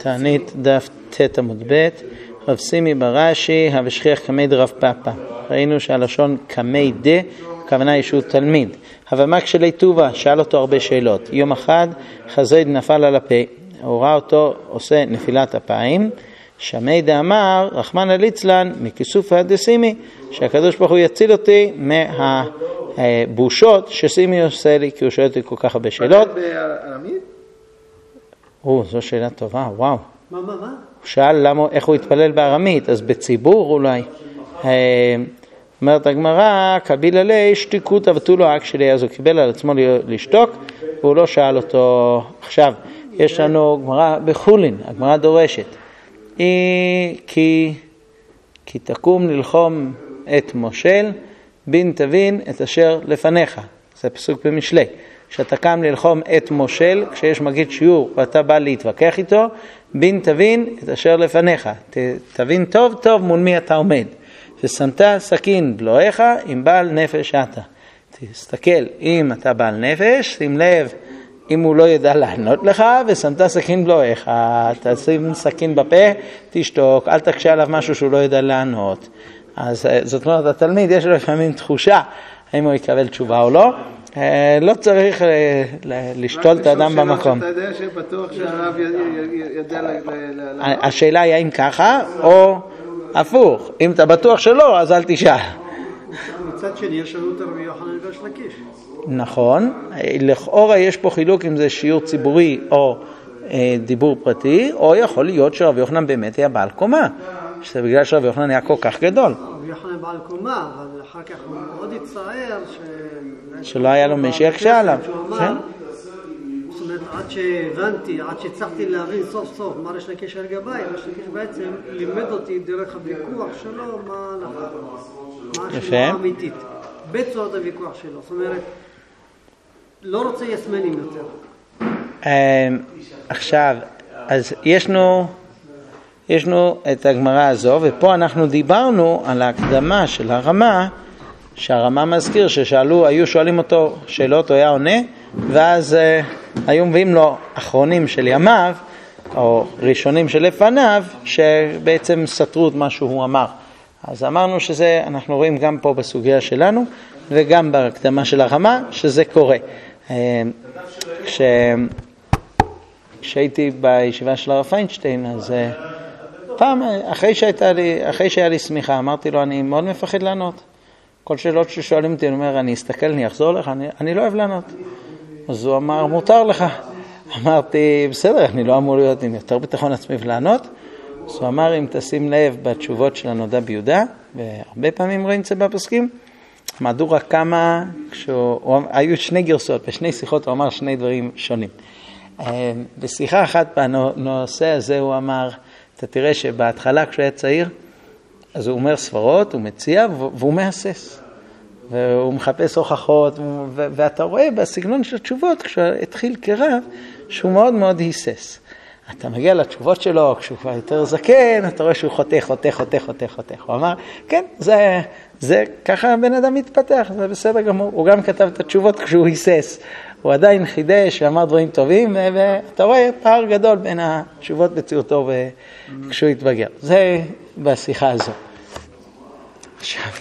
תענית דף ט עמוד ב' רב סימי ברש"י הבשכיח קמי דרב פאפא. ראינו שהלשון קמי דה, הכוונה היא שהוא תלמיד. הבמק שלי טובה שאל אותו הרבה שאלות. יום אחד חזיד נפל על הפה, הוא ראה אותו עושה נפילת אפיים. שמי דאמר רחמנא ליצלן מכיסופא דסימי, שהקדוש ברוך הוא יציל אותי מהבושות שסימי עושה לי, כי הוא שואל אותי כל כך הרבה שאלות. זו שאלה טובה, וואו. מה? הוא שאל איך הוא התפלל בארמית, אז בציבור אולי. אומרת הגמרא, קביל עלי שתיקות אבטו לו אק שלי, אז הוא קיבל על עצמו לשתוק, והוא לא שאל אותו. עכשיו, יש לנו גמרא בחולין, הגמרא דורשת. כי תקום ללחום את מושל, בין תבין את אשר לפניך. זה פסוק במשלי. כשאתה קם ללחום את מושל, כשיש מגיד שיעור ואתה בא להתווכח איתו, בין תבין את אשר לפניך. תבין טוב טוב מול מי אתה עומד. ושמת סכין בלועיך עם בעל נפש אתה. תסתכל, אם אתה בעל נפש, שים לב, אם הוא לא ידע לענות לך, ושמת סכין בלועיך. תשים סכין בפה, תשתוק, אל תקשה עליו משהו שהוא לא ידע לענות. אז זאת אומרת, התלמיד יש לו לפעמים תחושה, האם הוא יקבל תשובה או לא. לא צריך לשתול את האדם במקום. אתה יודע שבטוח שהרב ידע השאלה היא האם ככה או הפוך. אם אתה בטוח שלא, אז אל תשאל. מצד שני, יש לנו את רבי יוחנן וריש לקיש. נכון. לכאורה יש פה חילוק אם זה שיעור ציבורי או דיבור פרטי, או יכול להיות שרבי יוחנן באמת היה בעל קומה. שזה בגלל שרבי יוחנן היה כל כך גדול. רבי יוחנן בעל קומה, אבל אחר כך הוא מאוד הצטער שלא היה לו מי שיקשה עליו. זאת אומרת, עד שהבנתי, עד שהצלחתי להבין סוף סוף מה ריש לקיש על גביי, ריש לקיש בעצם לימד אותי דרך הוויכוח שלו מה הלכה, מה השאלה האמיתית, בצורת הוויכוח שלו. זאת אומרת, לא רוצה יסמנים יותר. עכשיו, אז ישנו את הגמרא הזו, ופה אנחנו דיברנו על ההקדמה של הרמה, שהרמה מזכיר היו שואלים אותו שאלות, הוא היה עונה, ואז היו מביאים לו אחרונים של ימיו, או ראשונים שלפניו, שבעצם סתרו את מה שהוא אמר. אז אמרנו שזה, אנחנו רואים גם פה בסוגיה שלנו, וגם בהקדמה של הרמה, שזה קורה. כשהייתי בישיבה של הרב פיינשטיין, אז פעם, אחרי שהיה לי סמיכה, אמרתי לו, אני מאוד מפחד לענות. כל שאלות ששואלים אותי, אני אומר, אני אסתכל, אני אחזור לך, אני לא אוהב לענות. אז הוא אמר, מותר לך. אמרתי, בסדר, אני לא אמור להיות עם יותר ביטחון עצמי ולענות. אז הוא אמר, אם תשים לב בתשובות של הנודע ביהודה, והרבה פעמים רואים את זה בפסקים, מהדורה כמה, היו שני גרסות, בשני שיחות הוא אמר שני דברים שונים. בשיחה אחת בנושא הזה הוא אמר, אתה תראה שבהתחלה כשהוא היה צעיר, אז הוא אומר סברות, הוא מציע והוא מהסס. והוא מחפש הוכחות, ואתה רואה בסגנון של התשובות, כשהוא התחיל כרב, שהוא מאוד מאוד היסס. אתה מגיע לתשובות שלו, כשהוא כבר יותר זקן, אתה רואה שהוא חותך. הוא אמר, כן, זה ככה בן אדם מתפתח, זה בסדר גמור. הוא גם כתב את התשובות כשהוא היסס. הוא עדיין חידש ואמר דברים טובים, ואתה רואה פער גדול בין התשובות בציורתו וכשהוא התבגר. זה בשיחה הזו. עכשיו,